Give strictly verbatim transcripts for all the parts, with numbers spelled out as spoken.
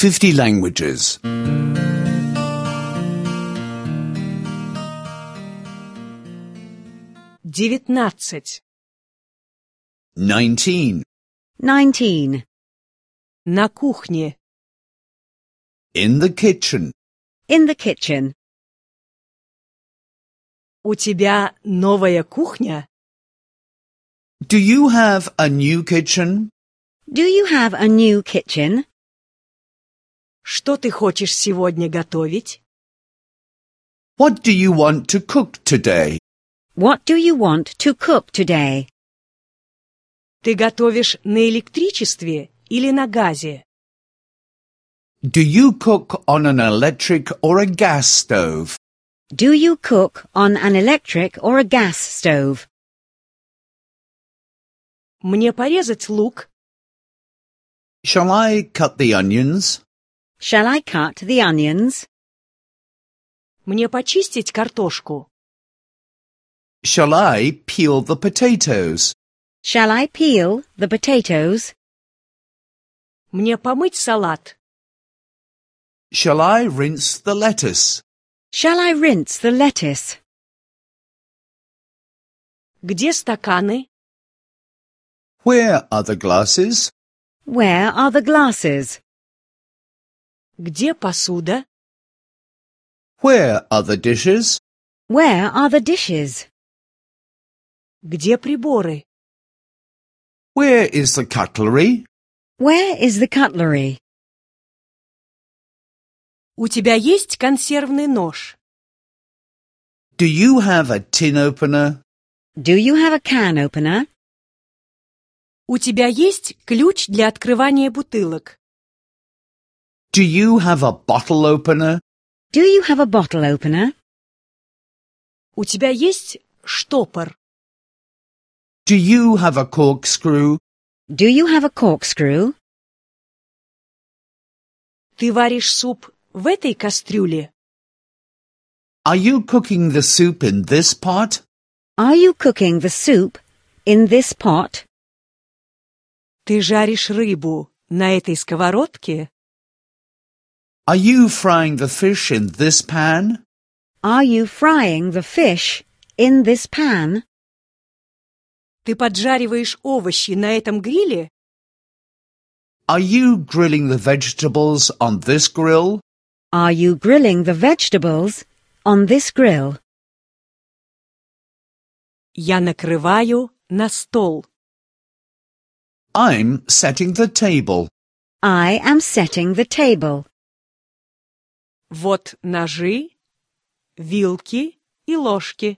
fifty languages. Девятнадцать. Nineteen. Nineteen. На кухне. In the kitchen. In the kitchen. У тебя новая кухня? Do you have a new kitchen? Do you have a new kitchen? Что ты хочешь сегодня готовить? What do you want to cook today? What do you want to cook today? Ты готовишь на электричестве или на газе? Do you cook on an electric or a gas stove? Do you cook on an electric or a gas stove? Мне порезать лук? Shall I cut the onions? Shall I cut the onions? Мне почистить картошку? Shall I peel the potatoes? Shall I peel the potatoes? Мне помыть салат? Shall I rinse the lettuce? Shall I rinse the lettuce? Где стаканы? Where are the glasses? Where are the glasses? Где посуда? Where are the dishes? Where are the dishes? Где приборы? Where is the cutlery? Where is the cutlery? У тебя есть консервный нож? Do you have a tin opener? Do you have a can opener? У тебя есть ключ для открывания бутылок? Do you have a bottle opener? Do you have a bottle opener? У тебя есть штопор? Do you have a corkscrew? Do you have a corkscrew? Ты варишь суп в этой кастрюле? Are you cooking the soup in this pot? Are you cooking the soup in this pot? Ты жаришь рыбу на этой сковородке? Are you frying the fish in this pan? Are you frying the fish in this pan? Ты поджариваешь овощи на этом гриле? Are you grilling the vegetables on this grill? Are you grilling the vegetables on this grill? Я накрываю на стол. I'm setting the table. I am setting the table. Вот ножи, вилки и ложки.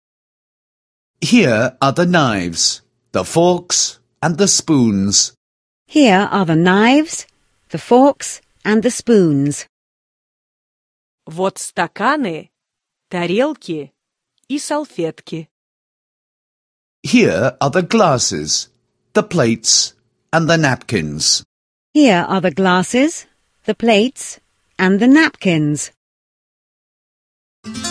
Here are the knives, the forks, and the spoons. Here are the knives, the forks, and the spoons. Вот стаканы, тарелки и салфетки. Here are the glasses, the plates, and the napkins. Here are the glasses, the plates, and the napkins.